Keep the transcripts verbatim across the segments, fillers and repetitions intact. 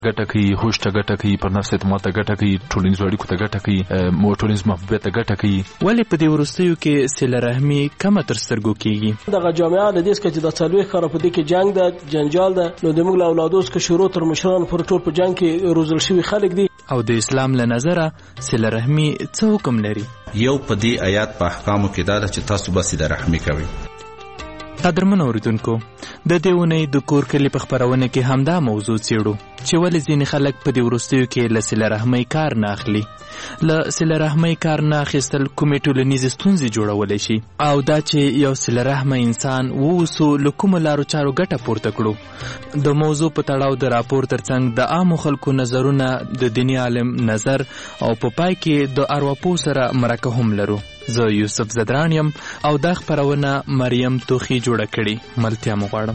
ګټه کوي، هوش ته ګټه کوي، پر نفس اعتماد ته ګټه کوي، ټولنیزو اړیکو ته ګټه کوي، ټولنیز محبوبیت ته ګټه کوي. ولې په دې وروستیو کې صله رحمي کمه تر سترګو کېږي؟ دغه جامعه د دې څخه چې د څلوېښت کاله په دې کې جنګ ده، جنجال ده، نو د موږ له اولادو څخه شروع تر مشرانو پورې ټول په جنګ کې روزل شوي خلک دي. او د اسلام له نظره صله رحمي څه حکم لري؟ یو په دې آیات په احکامو کې دا ده چې تاسو به صله رحمي کوئ. قدرمن اوریدونکو، د دې اونۍ د کور کلي په خپرونه کې همدا موضوع څېړو چې ولې ځینې خلک په دې وروستیو کې له صله رحمۍ کار نه اخلي. له صله رحمۍ کار نه اخیستل کومې ټولنیزې ستونزې جوړولی شي، او دا چې یو صله رحمه انسان واوسو له کومو لارو چارو ګټه پورته کړو. د موضوع په تړاو د راپور ترڅنګ د عامو خلکو نظرونه، د دیني عالم نظر، او په پای کې د ارواپوه سره مرکه هم لرو. زه یوسف زدران یم او دا خپرونه مریم توخی جوړه کړې. ملتیا مو غواړم.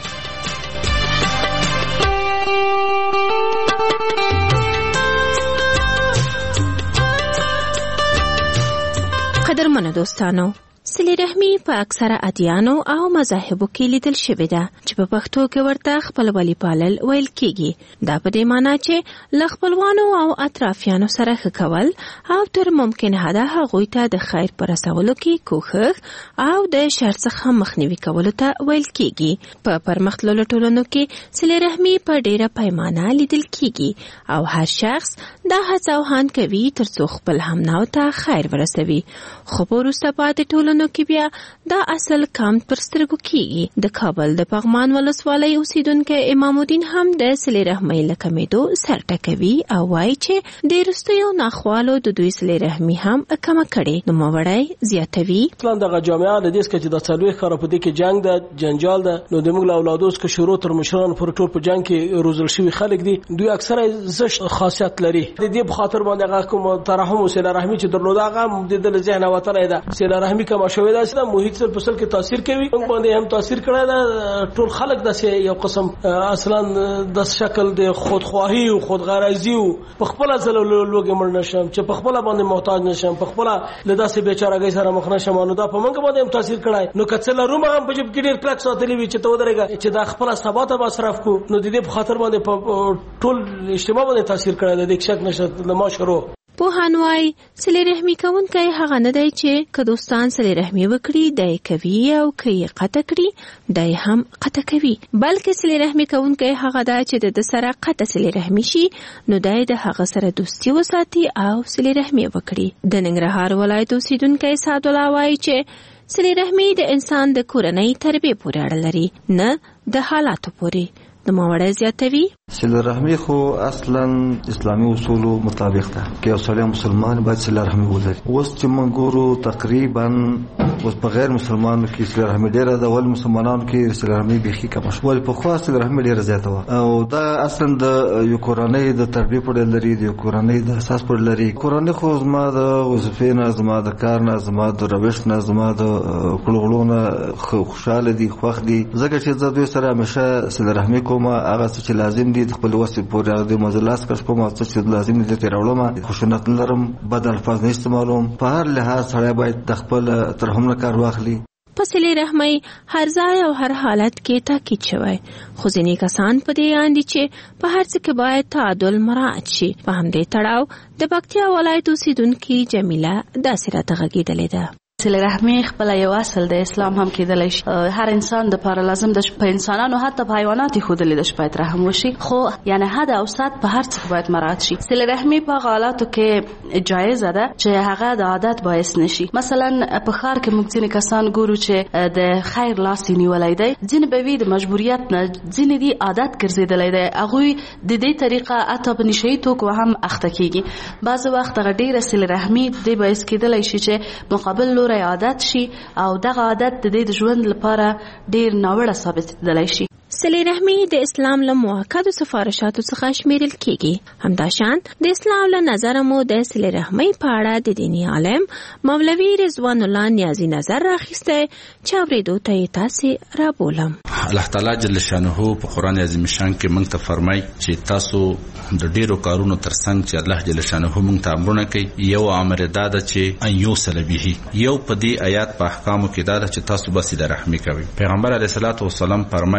قدرمنو دوستانو، صله رحمي په اکثره ادیانو او مذاهبو کې لیدل شوې ده چې په پښتو کې ورته خپلوالي پالل ویل کېږي. دا په دې معنی چې له خپلوانو او اطرافیانو سره ښه کول او تر ممکن حده هغوی ته د خیر په رسولو کې کوښښ او د شر څخه مخنیوي کولو ته ویل کېږي. په پرمختللو ټولنو کې صله رحمي په ډیره پیمانه لیدل کېږي او هر شخص دا هڅه او هان کوي ترڅو خپل همناو ته خیر ورسوي. خو په وروسته پاتې ټولنو کې بیا دا اصل کام پر سترګو کېږي. د کابل د پغمان ولسوالۍ اوسیدونکی امام الدین هم د صله رحمۍ له کمېدو سر ټکوي او وایي چې د وروستیو ناخوالو د دوی صله رحمي هم کمه کړې. نوموړی زیاتوي، اصلا دغه جامعه د دې څخه چې د څلوېښت کاله په دې کې جنګ ده، جنجال ده، نو د موږ له اولادو څخه شروع تر مشرانو پورې ټول په جنګ کې روزل شوي خلک دي. دوی اکثره زشت خاصیت لري. د دې په خاطر باندې هغه کوم ترحم او صله رحمي چې درلوده هغه د دل ذهن وتلی ده. صله رحمي کوم شوی دا چې محیط سره فصل کې تاثیر کوي، موږ باندې هم تاثیر کړی دا. ټول خلک داسې یو قسم اصلا د شکل د خودخواهی او خودغرضی او په خپل ځل لوګي مړ نشم چې په خپل باندې محتاج نشم، په خپل له داسې بیچارهګۍ سره مخ نشم. نو دا په موږ باندې هم تاثیر کړی. نو کڅ لرو ما هم په جب کې ډیر کلک ساتلی وي چې ته ودرېږه چې دا خپل ثبات به مصرف کو. نو د دې په خاطر باندې په ټول اجتماع باندې تاثیر کړی دی. د شک نشته د ما شروع پوهان وايي صله رحمي کوونکی هغه نه دی چې که دوستان صله رحمي وکړي دی کوي او که یې قطع کړي دی هم قطع کوي، بلکې صله رحمي کوونکی هغه دی چې د سره قطع صله رحمي شي نو دی د هغه سره دوستي وساتي او صله رحمي وکړي. د ننګرهار ولایت اوسیدونکی سعد الله وايي چې صله رحمي د انسان د کورنۍ تربیې پورې اړه لري، نه د حالاتو پورې. د ماوړی زیاتوي، صله رحمي خو اصلا اسلامي اصولو مطابق ده که یو سړی مسلمان باید صله رحمي ولري. اوس چې موږ ګورو تقریبا اوس په غیر مسلمانانو کې صله رحمي ډېره ده، ول مسلمانانو کې صله رحمي بیخي کمه شوه. ولې پخوا صله رحمي ډېره زیاته وه او دا اصلا د یو کورنۍ د تربیې پورې لري، د یو کورنۍ د اساس پورې لري. کورنۍ خو زما د وظیفې نه، زما د کار نه، زما د روش نه، زما د کړو نه خوشحاله دي، خوښ دي. ځکه چې زه دوی سره همیشه صله رحمي کوم، هغه څه چې لازم دي خپل وسې پورې هغه د مزلاس کښ کوم، څه چې لازم دي ته راوړم. خشونت لرم، بد الفاظ نه استعمالوم. په هر لحاظ سړی باید د خپل ترحم نه کار واخلي. په صله رحمۍ هر ځای او هر حالت کې تاکید شوی، خو ځینې کسان په دې اندي چې په هر څه کې باید تعادل مراعات شي. په همدې تړاو د پکتیا ولایت اوسیدونکې جمیله داسې راته غږېدلې ده. صله رحمي خپل یو اصل د اسلام هم کېدلی شي. هر انسان د پاره لازم د په انسانانو حتی په حیوانات خودلې د شپایت رحم وشي، خو یعنی حد او سات په هر څه باید مراعات شي. صله رحمي په حالاتو کې جایز ده چې هغه د عادت باعث نشي. مثلا په خار کې موږ ځینې کسان ګورو چې د خیر لاس نیولای دی، ځینې به وي د مجبوریت نه، ځینې دی عادت ګرځېدلی دی، هغوی د دې طریقه حتی په نشهیي توکو هم اخته کېږي. بعضې وخت هغه ډېره صله رحمي دې باعث کېدلی شي چې مقابل لوری عادت شي او دغه عادت د دې د ژوند لپاره ډیر ناوړه ثابتېدلی شي. صله رحمي د اسلام له مؤکدو سفارشاتو څخه شمیرل کېږي. همداشان د اسلام له نظره مو د صله رحمي په اړه د دیني عالم مولوي رضوان الله نیازي نظر راخیسته چې اورېدو ته یې تاسې رابولم. الله تعالی جل شانه په قرآن عظیم شان کې موږ ته فرمایي چې تاسو د ډیرو کارونو ترڅنګ چې الله جل شانه موږ ته امرونه کوي، یو امر دا ده چې ان یوصل به. یو په دې آیات په احکامو کې دا ده چې تاسو به صله رحمي کوئ. پیغمبر علیه الصلاۃ والسلام فرمایي صل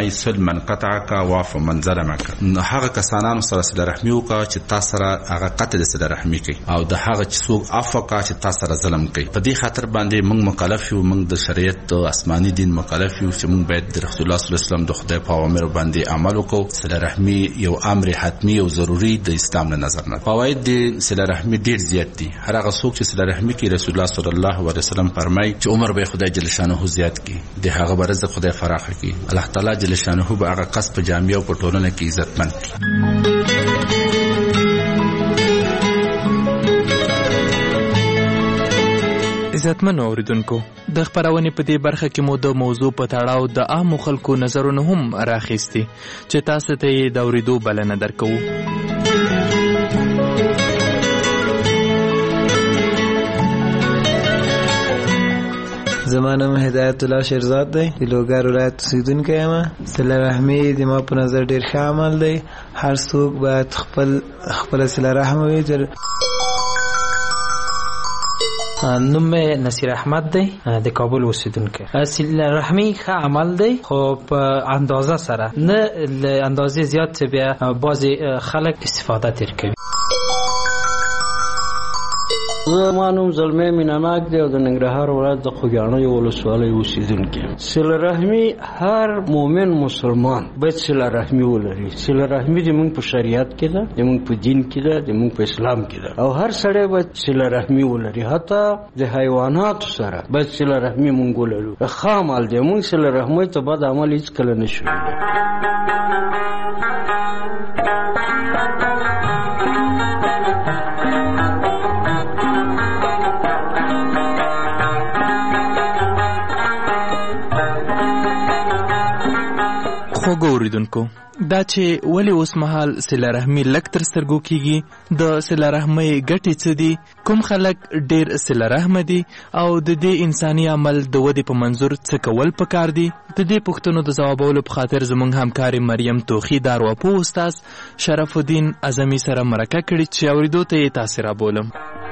من قطعك واعف من ظلمك. هغه کسانانو سره صله رحمي وکړه چې تاسو سره هغه قطع د صله رحمي کوي او د هغه چې څوک عفو کوي چې تاسو سره ظلم کوي. په دې خاطر باندې موږ مکلف یو، موږ د شریعت د آسماني دین مکلف یو چې موږ باید د رسول الله صلی الله علیه وسلم د خدای په اوامر باندې عمل وکړو. صله رحمي یو امر حتمی او ضروری د اسلام له نظر نه. فواید د صله رحمي ډیر زیات دي. هر هغه څوک چې صله رحمي کوي رسول الله صلی الله علیه وسلم فرمایي چې عمر به خدای جل شانه زیات کړي، د هغه برزق خدای فراخ کړي. الله تعالی جل شانه به هغه قص په جامع او په ټولنه کې عزتمن کړي. عزتمن اوریدونکو، د خبرونه په دې برخه کې مو د موضوع په تړاو د عام خلکو نظرونه هم راخېستي چې تاسو ته یې د اوریدو بلنه درکوو. زما نوم هدایت الله شیرزاد دی، د لوګر ولایت اوسیدونکی یم. صله رحمي د ما په نظر ډیر ښه عمل دی. هر څوک باید خپل خپل صله رحم وکړي. نوم نصیر احمد دی، د کابل اوسیدونکی. صله رحمي ښه عمل دی خو په اندازه سره نه، له اندازې زیات چې بیا بعضې خلک استفاده تیر کوي. زما نوم زلمی میناناک دی او د ننګرهار ولایت د خوږیاڼیو ولسوالۍ اوسیدونکی یم. صله رحمي هر مؤمن مسلمان باید صله رحمي ولري. صله رحمي د موږ په شریعت کې ده، د موږ په دین کې ده، د موږ په اسلام کې ده او هر سړی باید صله رحمي ولري. حتی د حیواناتو سره باید صله رحمي موږ ولرو. ښه عمل دی. موږ صله رحمۍ ته بد عمل هېڅکله نه شو. خوږو اوریدونکو، دا چې ولې اوس مهال صله رحمي لږ تر سترګو کیږي، د صله رحمۍ ګټې څه دي، کوم خلک ډیر صله رحمه دي او د دې انساني عمل د ودې په منظور څه کول پکار دي، د دې پوښتنو د ځوابولو په خاطر زموږ همکارې مریم توخي د ارواپوه استاد شرف الدین اعظمي سره مرکه کړې چې اورېدو ته یې تاسې رابولم.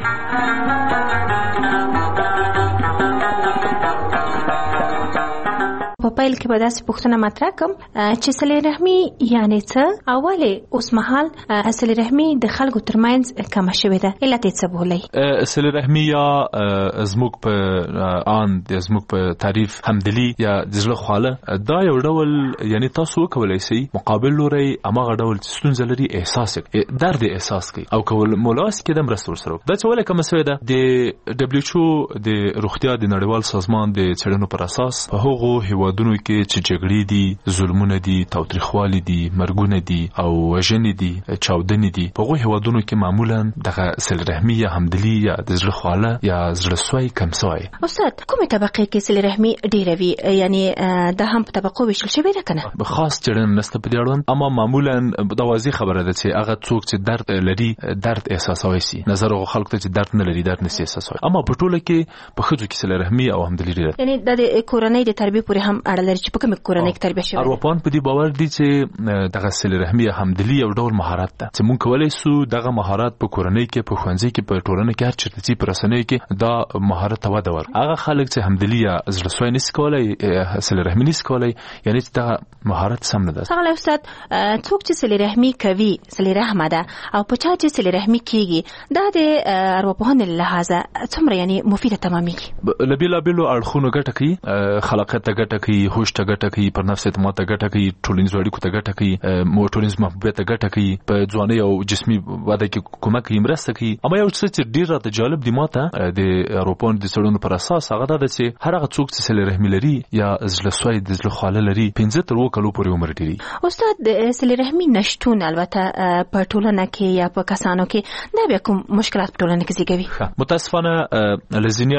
په پیل کې به داسې پوښتنه مطرح کړم چې صله رحمي یعنې څه او ولې اوس مهال صله رحمي د خلکو ترمنځ کمه شوې ده، علت یې څه بولئ؟ صله رحمي یا زموږ په آن د زموږ په تعریف همدلي یا د زړه خواله، دا یو ډول یعنی تاسو وکولی شئ مقابل لوری هماغه ډول چې ستونزه لري احساس کړئ، درد احساس کړئ او کول مولاس کې د مرسته ورسره وکړئ. دا چې ولې کمه شوې ده، د دبليو ایچ او د روغتیا د نړیوال سازمان د څېړنو پر اساس په هغو هیوادونو کې چې جګړې دي، ظلمونه دي، تاوتریخوالي دي، مرګونه دي او وژنې دي، چاودنې دي، په هغو هیوادونو کې معمولا دغه صله رحمي یا همدلي یا د زړه خواله یا زړه سوی کم سوی. استاد، کومې طبقې کې صله رحمي ډیره وي؟ یعنی دا هم په طبقو ویشل شوې ده که نه؟ خاص څېړنه نشته په دې اړوند، اما معمولا دا واضح خبره ده چې هغه څوک چې درد لري درد احساسوي سي، نظر هغو خلکو ته چې درد نه لري درد نشي احساسوي. اما په ټوله کې په ښځو کې صله رحمي او همدلي ډیره، یعنی د کورنۍ د تربیې پورې هم اړه لري چې په کومه کورنۍ کې تربیه شوې. ارواپوهان په دې باور دي چې دغه صله رحمي همدلي یو ډول مهارت ده چې موږ کولی شو دغه مهارت په کورنۍ کې، په ښوونځي کې، په ټولنه کې، هر چېرته چې په رسنیو کې دا مهارت ته وده ورکړو. هغه خلک چې همدلي یا زړه سوی نشي کولی، صله رحمي نشي کولی، یعنی چې دغه مهارت سم نه ده. ښاغلی استاد، څوک چې صله رحمي کوي صله رحمه ده او په چا چې صله رحمي کیږي دا د ارواپوهنې له لحاظه څومره یعنی مفیده تمامېږي؟ له بېلابېلو اړخونو ګټه کوي، خلاقیت ته ګټه کوي، هوش ته ګټه کوي، پر نفس اعتماد ته ګټه کوي، ټولنیزو اړیکو ته ګټه کوي، مو ټولنیز محبوبیت ته ګټه کوي، په ځوانۍ او جسمي وده کې کومک کوي، مرسته کوي. اما یو څه چې ډېر راته جالب دی ماته د اروپایانو د څېړنو پر اساس هغه دا ده چې هر هغه څوک چې صله رحمي لري یا زړه سوی د زړه خواله لري پنځه تر اووه کلو پورې عمر ډېري. استاد، د صله رحمي نشتون البته په ټولنه کې یا په کسانو کې دا بیا کوم مشکلات په ټولنه کې زیږوي؟ متاسفانه له ځینې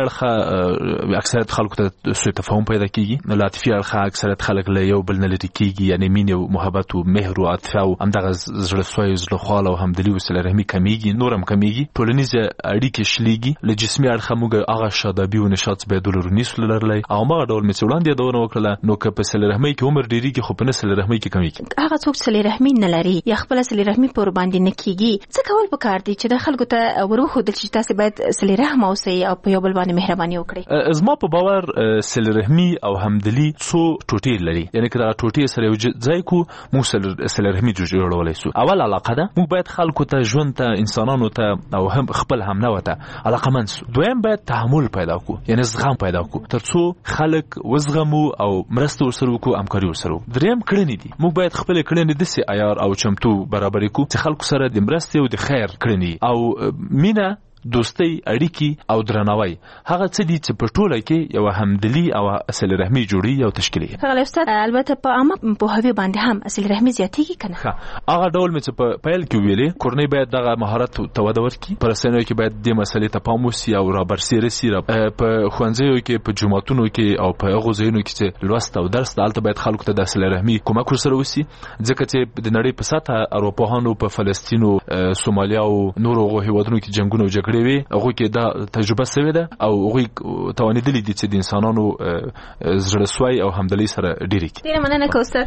اړخه اکثریت خلکو ته سوء تفاهم پیدا کېږي، له عاطفي اړخه اکثریت خلک له یو بل نه لرې کېږي، یعنې مینې او محبت او مهر او عاطفه او همدغه زړه سوی زړه خواله او همدلي او صله رحمي کمیږي، نور هم کمیږي، ټولنیزې اړیکې شلېږي. له جسمي اړخه موږ هغه شادابي او نشاط باید ولرو نسو لرلی او هماغه ډول مې چې وړاندې یادونه وکړله، نو که په صله رحمۍ کې عمر ډېرېږي خو په نه صله رحمۍ کې کمیږي. هغه څوک صله رحمي نه لري یا خپله صله رحمي پر باندې نه کېږي، څه کول پکار دي چې د خلکو ته ور وښودل چې تاسې باید صله رحم اوسئ او په یو بل باندې مهرباني وکړئ؟ زما په باور صله رحمي او همدلي څو ټوټې لري، یعنی که دا ټوټې سره یو ځای کو موږ صله رحمي جوړولای شو. اول علاقه ده، موږ باید خلکو ته ژوند ته انسانانو ته او هم خپل همنوع ته علاقمند شو. دویم باید تحمل پیدا کو، یعنی زغم پیدا کو ترڅو خلک وزغمو او مرسته ورسره وکړو، همکاري ورسره. دریم کړنې دي، موږ باید خپل کړنې داسې عیار او چمتو برابرې کو چې خلکو سره د مرستې او د خیر کړنې او مینه، دوستي، اړیکی او درناوی هغه څه دي چې په ټوله کې یو همدلی او صله رحمي جوړي او تشکیلي. هغه استاد البته په عامه پوهاوی باندې هم صله رحمي زیاتېږي کنه. هغه ډول مې چې په پیل کې ویلې، کورنۍ باید دغه مهارت ته وده ورکړي، په رسنیو کې باید د مسلې ته پام وشي او رابرسېره سي، په ښوونځیو کې، په جوماتونو کې او په هغو ځایونو کې چې لوست او درس دلته باید خلکو ته د صله رحمي کومک ورسره وشي، ځکه چې د نړۍ په سطحه اروپاهانو په فلسطین او سومالیا او نورو هیوادونو کې جنگونه او جګړې وي، هغه کې دا تجربه شوې ده او هغه توانیدلې دي چې د انسانانو زړسوي او همدلي سره ډېری کی. ډېر مننه کوثر.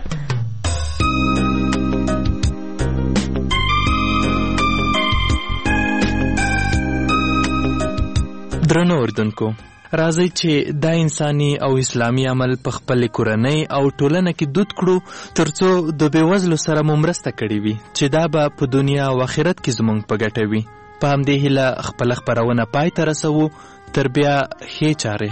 درنو اردوونکو، راځي چې دا انساني او اسلامي عمل په خپل کورنۍ او ټولنه کې دود کړو ترڅو د بېوزلو سره مو مرسته کړې وي چې دا به په دنیا او آخرت کې زموږ په ګټه وي. په همدې هیله خپله خپرونه پای ته رسوو. تر بیا ښې چارې.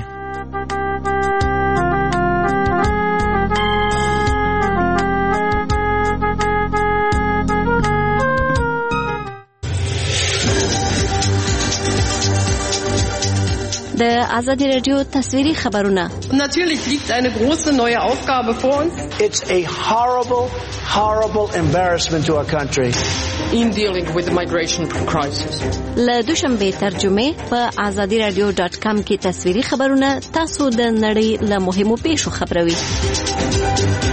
د آزادی رادیو تصویری خبرونه. Natürlich liegt eine große neue Aufgabe vor uns. It's a horrible, horrible embarrassment to our country. In dealing with the migration crisis. له دوشنبه ترجمه په آزادی رادیو ډاټ کام کې تصویری خبرونه تاسو د نړۍ له مهمو پیښو خبروي.